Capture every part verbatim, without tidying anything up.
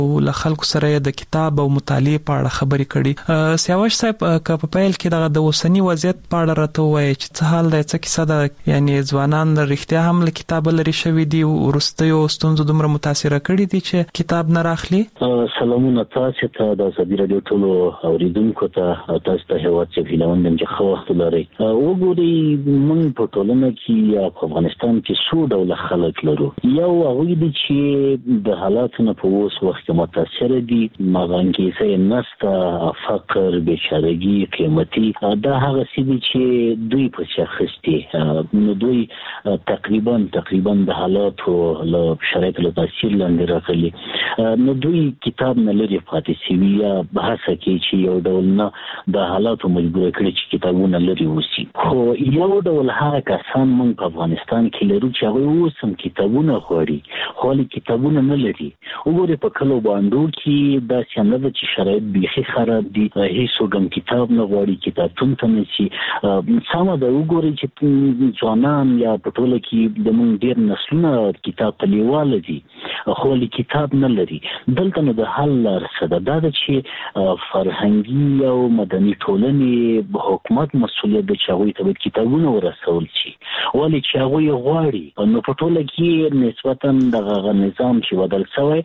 له خلکو سره د کتاب او مطالعه په اړه خبرې کړي. سیاوش صاحب که په پیل کې د اوسنی وضعیت په اړه راته وایي چې څه حال دی، څه کیسه ده، یعنی ځوانان رښتیا هم له کتاب لري شوي دي، وروستیو ستونزو دومره متاثره کړي دي چې کتاب نه راخلي؟ سلامونه تاسو ته، د ازادي راډیو ټولو اوریدونکو ته، تاسو ته هیواد چې فیلوندم چې خو وخت لري. وګورئ موږ په ټولنه کې یا په افغانستان کې څو ډول خلک لرو. یو هغه دي چې د حالاتو نه په اوس وخت کې متاثر دي، مغانګیزه نسته، فقر، بیچارهګي، قیمتي، دا هغه څه دي چې دوی په شخصتي نو دوی تقریبا تقریبا د حالاتو له شرایطو له تاثیر لاندې راغلي، نو دوی کتاب نه لري پاتې شوي یا بحثه کې چې یو ډول نه د حالاتو مجبور کړي چې کتابونه لري اوسي. خو یو ډول هغه کسان موږ په افغانستان کې لرو چې هغه اوس هم کتابونه غواړي خو له کتابونه نه لري. وګورئ په کلو باندې کې دا څنګه د چې شرایط بیخي خراب دي، هیڅ وګم کتاب نه غواړي، کتابتون ته نه شي. سمه ده وګورئ چې ځوانان یا په ټوله کې د موږ ډېر نسلونه کتاب ته لیواله دي خو له کتاب نه لري. دلته نو د حل لار څه ده؟ دا ده چې فرهنګي او مدني ټولنې حکومت مسؤلیت د چاوي ته کتابونه ورسول شي، ولی چې هغه غواړي نو په ټوله کې نسبتا دغه نظام چې بدل شوی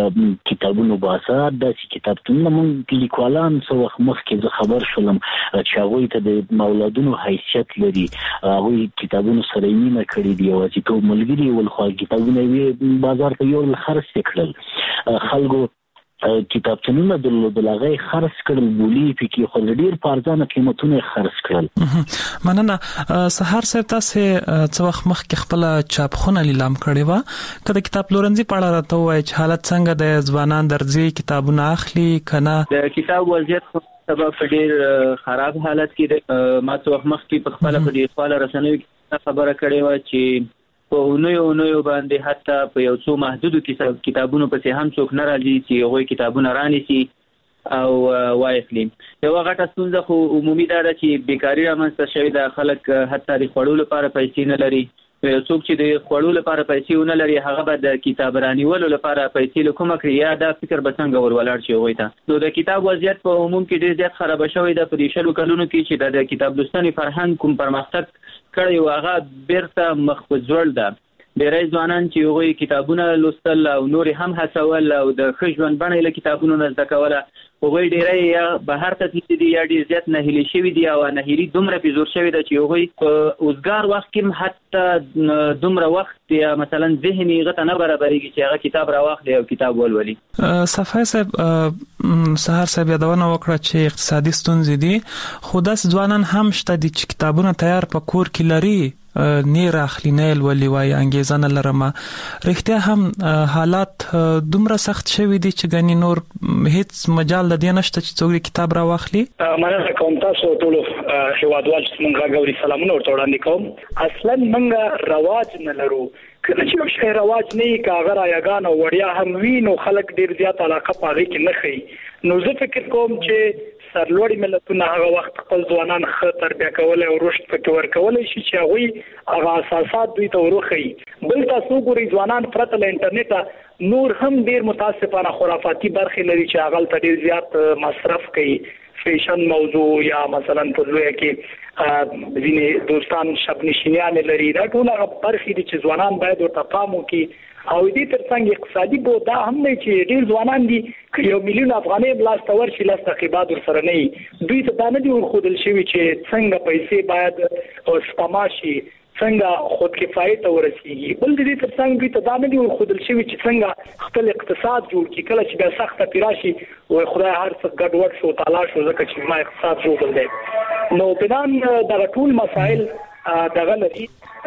کتابونو بازار داسې کتابتونونه موږ لیکوالان څو وخت مخکې زه خبر شولم چې هغوی ته د مولادونو حیثیت لري، هغوی کتابونو سره مینه کړې دي، یوازیتوب ملګري ول، خو کتابونه یې بازار ته یوړل، خرڅ کړل. خلکو کتابتونونه د لغې خرڅ کړل، بولی پکې خو ډېر په ارزانه قیمتونه خرڅ کړل. مننه. سهار صاحب تاسو څو وخت مخکې خپل چاپخونه لیلام کړې و، کله کتاب پلورنځي په اړه راته وایي چې حالت څنګه د ځوانان درځي کتابونه اخلي کنه؟ د کتاب وضعیت سبب ډېر خراب حالت کې دی. ما څو وخت مخکې په خپل په دې خپل رسنیو کې خبره کړې و چې په اونیو اونیو باندې حتی په یو څو محدودو کتابونو پسې هم څوک نه راځي چې هغوی کتابونه رانیسي او واخلي. یو غټه ستونزه خو عمومي دا ده چې بیکاري رامنځته شوې ده، خلک حتی د خوړو لپاره پیسې نه لري. څوک چې د خوړو لپاره پیسې ونه لري هغه به د کتاب رانیولو لپاره پیسې له کومه کړي، یا دا فکر به څنګه ور ولاړ شي هغوی ته. نو د کتاب وضعیت په عموم کې ډېر زیات خرابه شوی ده. په دې شلو کلونو کې چې د کتاب لوستنې فرهنګ کوم پرمختګ کړی و هغه بیرته مخ په ځوړ ده. ډېری ځوانان چې هغوی کتابونه لوستل او نور هم هڅول او د ښه ژوند بڼه یې له کتابونو نه زده کوله، هغوی ډېری یا بهر ته تللي دي یا ډېر زیات نهیلي شوي دي او نهیلي دومره پې زور شوې ده چې هغوی په اوزګار وخت کې هم حتی دومره وخت یا مثلا ذهن یې هغه ته نه برابرېږي چې هغه کتاب راواخلي او کتاب ولولي. صفای صاحب سهار صاحب یادونه وکړه چې اقتصادي ستونزې دي، خو داسې ځوانان هم شته دي چې کتابونه تیار په کور کې لري نه راخلي نه ولولي، وایي انګېزه نه لرم. رښتیا هم حالات دومره سخت شوي دي چې ګنې نور هیڅ مجال د دې نشته چې څوک کتاب راواخلي. مننه کوم تاسو ټولو هیوادوال چې موږ غوړي سلامونه ورته وړاندې کوم. اصلا موږ رواج نه لرو، کله چې یو شی رواج نه وي که هغه رایګان او وړیا هم وي نو خلک ډېر زیات علاقه په هغې کې نه ښیي. نو زه فکر کوم چې سرلوړي ملتونه هغه وخت خپل ځوانان ښه تربیه کولی او رشد پکې ورکولی شي چې هغوی هغه اساسات دوی ته وروښیي. بل تاسو وګورئ ځوانان پرته له انټرنیټه نور هم ډېر متاسفانه خرافاتي برخې لري چې هغه هلته ډېر زیات مصرف کوي. فیشن موضوع یا مثلا په لویه کې ځینې دوستان شب نشینیانې لري، دا ټول هغه برخې دي چې ځوانان باید ورته پام وکړي. او دې ترڅنګ اقتصادي بود دا هم نه چې ډېر ځوانان دي که یو میلیون افغانۍ لاسته ورشي لس تعقیبات ورسره نه وي، دوی ته دا نه دي ورښودل شوي چې څنګه پیسې باید سپما شي، څنګه خود کفایت ته ورسیږي. بل د دې ترڅنګ دوی ته دا نه دي ورښودل شوي چې څنګه خپل اقتصاد جوړ کړي. کله چې بیا سخته پې راشي وایي خدای هر څه ګډوډ شو تالا شو ځکه چې ما اقتصاد جوړ دی. نو بنان دغه ټول مسایل دغه لري،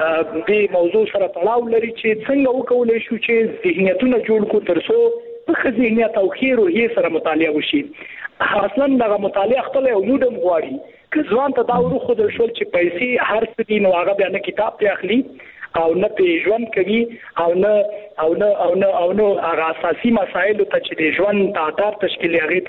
دې موضوع سره تړاو لري چې څنګه وکولی شو چې ذهنیتونه جوړ کړو تر څو په ښه ذهنیت او ښې روحیې سره مطالعه وشي. اصلا دغه مطالعه خپله یو موډ هم غواړي. که ځوان ته دا وروښودل شول چې پیسې هر څه دي نو هغه بیا نه کتاب پرې اخلي او نه پې ژوند کوي او نه او نه او نه او نه هغه اساسي مسایل ته چې د ژوند تعداد تشکیل هغه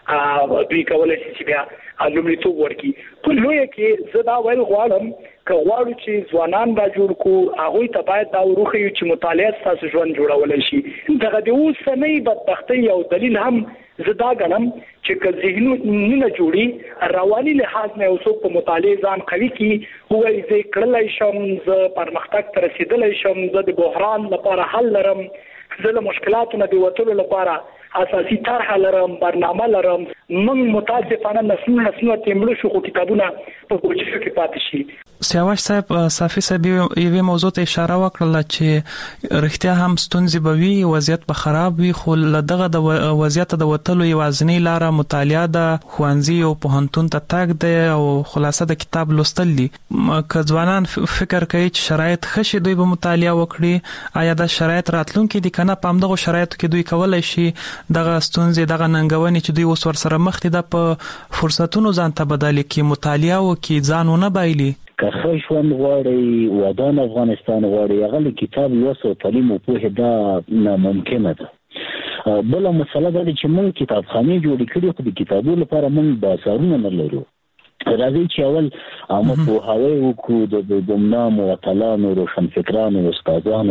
ته دوی کولای شي چې بیا لومړیتوب ورکړي په لوی کې زه دا ویل غواړم که غواړو چې ځوانان را جوړ کو هغه ته باید دا وروخی چې مطالعه تاسو ژوند جوړولای شي دغه د اوسنۍ بدبختۍ او دلیل هم زه دا غنم چې که ذهنونه نه جوړي رواني لحاظ نه اوسو په مطالعه ځان قوي کی هو یې کړلای شم زه پرمختګ ته رسیدلای شم زه د بحران لپاره حل لرم زه له مشکلاتو نه د وټولو لپاره اساسي طرح لرم برنامه لرم من متاسفانه نسلونه نسلونه تیمړو شو کتابونه په کوچو کې پاتې شي سیاوش صاحب صافي صاحب یوه موضوع ته اشاره وکړه چې رښتیا هم ستونزې به وي وضعیت به خراب وي خو لدغه د وضعیت د وټلو یوازنی لاره مطالعه ده خوانزي او پوهنتون ته تګ ده او خلاصه د کتاب لوستل دي که ځوانان فکر کوي چې شرایط خشي دوی به مطالعه وکړي آیا دا شرایط راتلونکي دي کنه په همدغه شرایطو کې دوی کولای شي دغه ستونزې دغه ننګونې چې دوی اوس ورسره مخ دي د په فرصتونو ځان ته بدل کی مطالعه وکي ځانونه بایلي که ښه ژوند غواړي ودان افغانستان غواړي هغه کتاب لوست او تعلیم او پوهه دا ناممکنه ده بل مسله ده چې موږ کتابخانه جوړې کړې خو د کتابونو لپاره موږ بازارونه نه لرو راځي چې اول عامه پوهاوی وکړو د ګمنام او اتلانو روشنفکرانو استادانو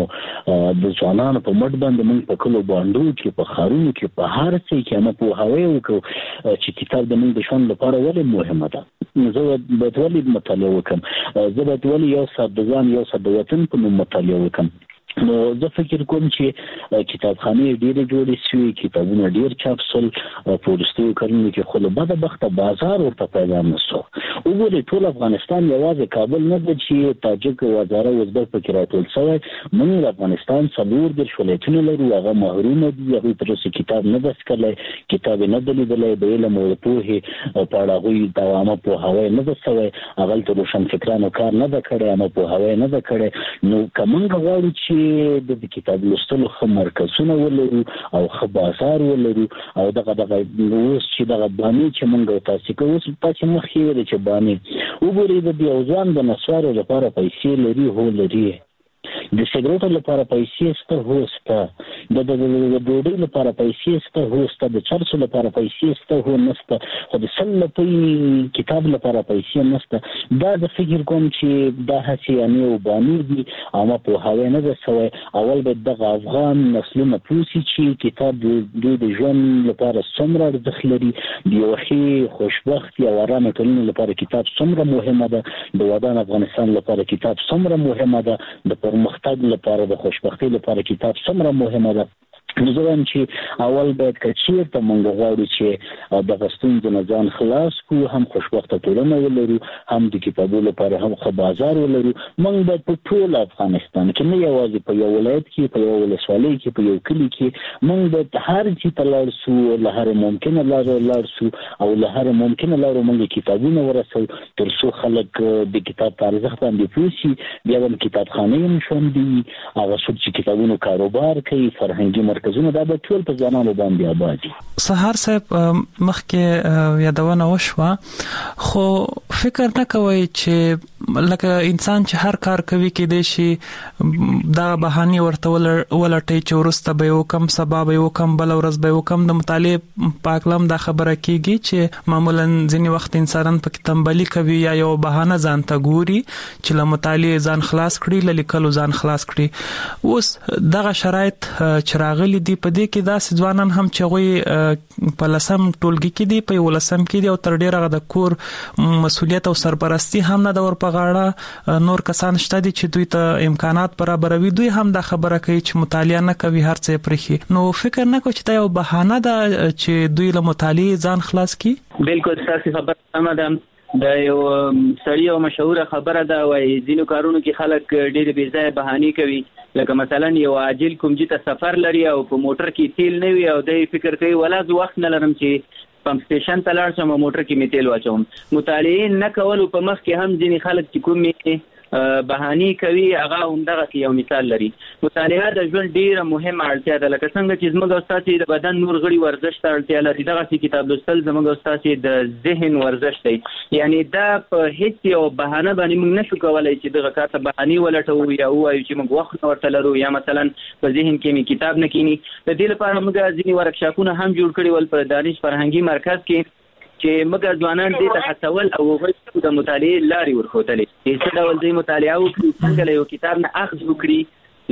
د ځوانانو په مټ باندې موږ په کلو باندې چې په خارونو کې په هر څه کې عامه پوهاوی وکړو چې کتاب د موږ د ژوند لپاره ولې مهمه ده زه به ولې مطالعه وکم زه به ولې یو ساعت د ځان یو ساعت د وطن په نوم مطالعه وکم نو زه فکر کوم چې کتابخانه ډېرې جوړې شوې کتابونه ډېر چاپ شول په وروستیو کلونو کې خو له بده بخته بازار ورته پیدا نه شو وګورئ ټول افغانستان یوازې کابل نه ده چې تاجک وزاره ازبک پکې راټول شوی موږ د افغانستان څلور دېرش ولایتونه لرو هغه محرومه دي هغوی تر اوسه کتاب نه ده څکلی کتاب یې نه ده لیدلی د علم او د پوهې په اړه هغوی د عامه پوهاوی نه ده شوی هغلته روشنفکرانو کار نه ده کړی عامه پوهاوی نه ده کړی نو که موږ غواړو چې د کتاب لوستلو ښه مرکزونه ولرو او ښه بازار ولرو او دغه دغه اوس چې دغه بانې چې موږ تاسې کوو اوس تاسې مخکې ویلې چې بانې وګورئ د یو ځوان د نسوارو لپاره پیسې لري هو لري د سیګریټو لپاره پیسې شته هو شته د د ډوډۍ لپاره پیسې شته هو شته د چرسو لپاره پیسې شته هو نشته خو د سل لپاره کتاب لپاره پیسې نشته دا د فکر کوم چې دا هڅې یعنې وبانې دي عامه پوهاوی نه ده شوی اول باید دغه افغان نسلونه پوه شي چې کتاب دوی د ژوند لپاره څومره ارزښت لري د یوه ښې خوشبختې او ارامه ټولنې لپاره کتاب څومره مهمه ده د ودان افغانستان لپاره کتاب څومره مهمه ده د پرمختګ لپاره د خوشبختۍ لپاره کتاب څومره مهمه ده نو زه وایم چې اول باید که چېرته موږ غواړو چې دغه ستونزو نه ځان خلاص کړو هم خوشبخته ټولنه ولرو هم د کتابو لپاره هم ښه بازار ولرو موږ باید په ټول افغانستان کې نه یوازې په یو ولایت کې په یو ولسوالۍ کې په یو کلي کې موږ باید هر ځای ته لاړ شو له هرې ممکنه لارو لاړ شو او له هرې ممکنه لارو موږ کتابونه ورسو تر څو خلک د کتاب په ارزښت باندې پوه شي بیا به کتابخانې هم ژوندي هغه څوک چې کتابونو کاروبار کوي فرهنګي مرکزونه دا به ټول په ځوانانو باندې آباد دي سهار صاحب مخکې یادونه وشوه خو فکر نه کوئ چې لکه انسان چې هر کار کوي کېدای شي دا بهانې ورته ولټوي چې وروسته به یې وکم سبا به یې وکم بله ورځ به یې وکم د مطالعې په هکله هم دا خبره کېږي چې معمولا ځینې وخت انسانان پکې تنبلي کوي یا یو بهانه ځان ته ګوري چې له مطالعې ځان خلاص کړي له لیکلو ځان خلاص کړي اوس دغه شرایط چې راغلي دي په دې کې داسې ځوانان هم چې هغوی په لسم ټولګي کې دي په یولسم کې دي او تر ډېره د کور مسؤلیت او سرپرستی هم نه ده ور په غاړه نور کسان شته دي چې دوی ته امکانات برابروي دوی هم دا خبره کوي چې مطالعه نه کوي هر څه یې پرېښي نو فکر نه کوي چې دا یو بهانه ده چې دوی له مطالعې ځان خلاص کړي بالکل ستاسې خبره سمه ده دا یو سړی او مشهوره خبره ده وایي ځینو کارونو کې خلک ډېرې بې ځایه بهانې کوي لکه مثلا یو عاجل کومجي ته سفر لري او په موټر کې تیل نه وي او دی فکر کوي ولا زه وخت نه لرم چې پمپ سټیشن ته لاړ شم او موټر کې مې تیل واچوم مطالعې نه کولو په مخ کې هم ځینې خلک چې کومې بهاني کوي هغه همدغه یو مثال لري. مطالعه د ژوند ډیره مهمه اړتیا ده، لکه څنګه چې زموږ استاد د بدن نور غړي ورزش ته اړتیا لري، دغه کتاب لوستل زموږ استاد د ذهن ورزش دی. یعنی دا په هیڅ یو بهانه باندې موږ نشو کولای چې دغه کار ته بهاني ولټو یا وایو چې موږ وخت ورته لرو یا مثلا په ذهن کې می کتاب نه کینی. د دې لپاره موږ ځینې ورکشاپونه هم جوړ کړي ول په دانش فرهنګي مرکز کې چې موږ ځوانان دې ته هڅول او هغوی د مطالعې لارې ورښودلې چې څه ډول دوی مطالعه وکړي، څنګه له یو کتاب نه اخذ وکړي،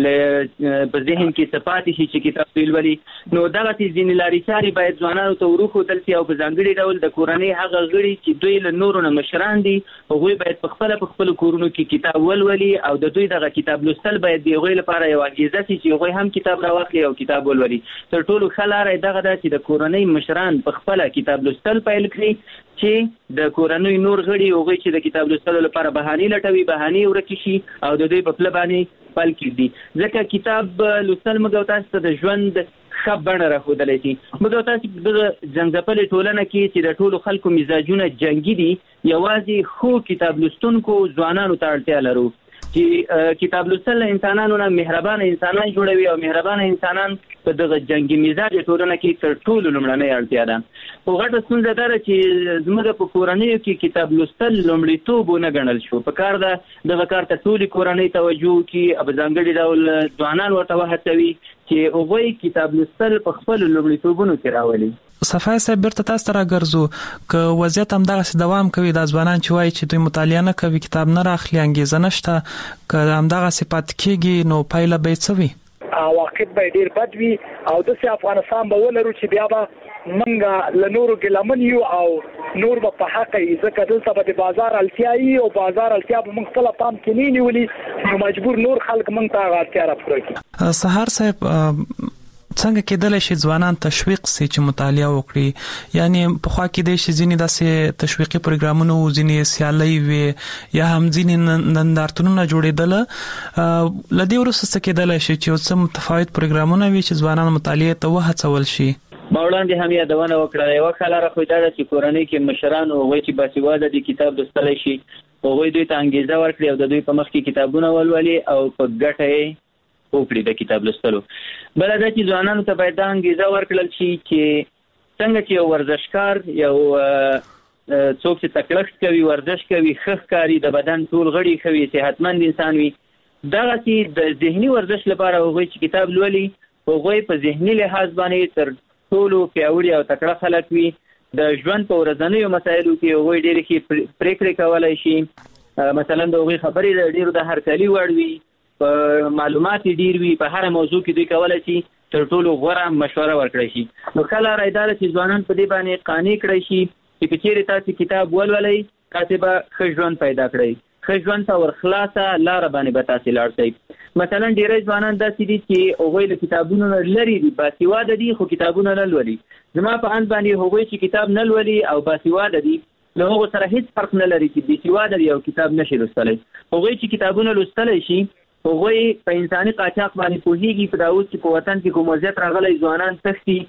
په ذهن کې صفات شي چې کتاب ویلولي. نو دغه ځینې لارې چارې باید ځوانانو ته ورښودل شي او په ځانګړي ډول د کورنۍ هغه غړي چې دوی له نورو نه مشران دي هغوی باید په خپله په خپلو کورونو کې کتاب ولولي او د دوی دغه کتاب لوستل باید د هغوی لپاره یو انګیزه شي چې هغوی هم کتاب راواخلي او کتاب ولولي. تر ټولو ښه لاره یې دغه ده چې د کورنۍ مشران په خپله کتاب لوستل پیل کړي چې د کورنۍ نور غړي هغوی چې د کتاب لوستلو لپاره بهانې لټوي بهانې ورکې شي او د دوی په پله باندې پل کېږدي. ځکه کتاب لوستل موږ تاسو ته د ژوند ښه بڼه راښودلی شي. موږ تاسو دغه جنګځپلې ټولنه کې چې د ټولو خلکو مزاجونه جنګي دي، یوازې ښو کتاب لوستونکو ځوانانو ته اړتیا لرو چې کتاب لوستل انسانانو نه مهربانه انسانان جوړوي او مهربانه انسانان په دغه جنګي مزاج ټولنه کې تر ټولو لومړنۍ اړتیا ده. خو غټه ستونزه دا ده چې زموږ په کورنیو کې کتاب لوستل لومړیتوب ونه ګڼل شو. په کار ده دغه کار ته ټولې کورنۍ توجه وکړي او په ځانګړي ډول ځوانان ورته وهڅوي چې هغوی کتاب لوستل په خپلو لومړیتوبونو کې راولي. صفای صاحب بیرته تاسو ته راګرځو که وضعیت همدغسې دوام کوي، دا ځوانان چې وایي چې دوی مطالعه نه کوي، کتاب نه راخلي، انګیزه نشته، که همدغسې پاتې کېږي نو پایله به یې څه وي؟ عواقب به ډېر بد وي او داسې افغانستان به ولرو چې بیا به موږ له نورو ګیلمن یو او نور به په حق یې، ځکه دلته به د بازار اړتیا وي او بازار اړتیا به موږ خپله پام کې نه نیولي، نو مجبور نور خلک موږ ته هغه اړتیا راپوره کړي. سهار صاحب څنګه کېدلی شي ځوانان تشویق سي چې مطالعه وکړي؟ یعنی پخوا کېدای شي ځینې داسې تشویقي پروګرامونه وو، ځینې سیالۍ وې یا هم ځینې نندارتونونه جوړېدله. له دې وروسته څه کېدلی شي چې یو څه متفاوت پروګرامونه وي چې ځوانان مطالعې ته وهڅول شي؟ ما وړاندې هم یادونه وکړه، یوه ښه لاره خو دا ده چې کورنۍ کې مشران هغوی چې باسواده دي کتاب لوستلی شي، هغوی دوی ته انګېزه ورکړي او د دوی په مخ کې کتابونه ولولي او په ګټه یې وکړي د کتاب لوستلو. بله دا چې ځوانانو ته باید دا انګېزه ورکړل شي چې څنګه چې یو ورزشکار یو څوک چې تکړښت کوي، ورزش کوي، ښه ښکاري، د بدن ټول غړي ښه وي، صحتمند انسان وي، دغسې د ذهني ورزش لپاره هغوی چې کتاب لولي هغوی په ذهني لحاظ باندې تر ټولو پیاوړي او تکړه خلک وي. د ژوند په ورځنیو مسایلو کې هغوی ډېرې ښې پرېکړې کولی شي، مثلا د هغوی خبرې د ډېرو د هرکلي وړ وي، په معلومات ډیر وي، په هر موضوع کې دوی کولای شي تر ټولو غوره مشوره ورکړي شي. نو ښه لاره دا ده چې ځوانان په دې باندې قانع کړی شي چې که چېرې تاسو کتاب ولولئ تاسې به ښه ژوند پیدا کړئ، ښه ژوند ته ورخلاصه لاره باندې به تاسې لاړ شئ. مثلا ډېری ځوانان داسې دي چې هغوی له کتابونو نه لرې دي، باسواده دي خو کتابونه نه لولي. زما په اند باندې هغوی چې کتاب نه لولي او باسواده دي له هغو سره هیڅ فرق نه لري چې بېسواده دي او کتاب نشي لوستلی. هغوی چې کتابونه لوستلی شي هغوی په انساني قاچاق باندې پوهېږي، په دا اوس چې په وطن کې کوم وضعیت راغلی ځوانان تښتي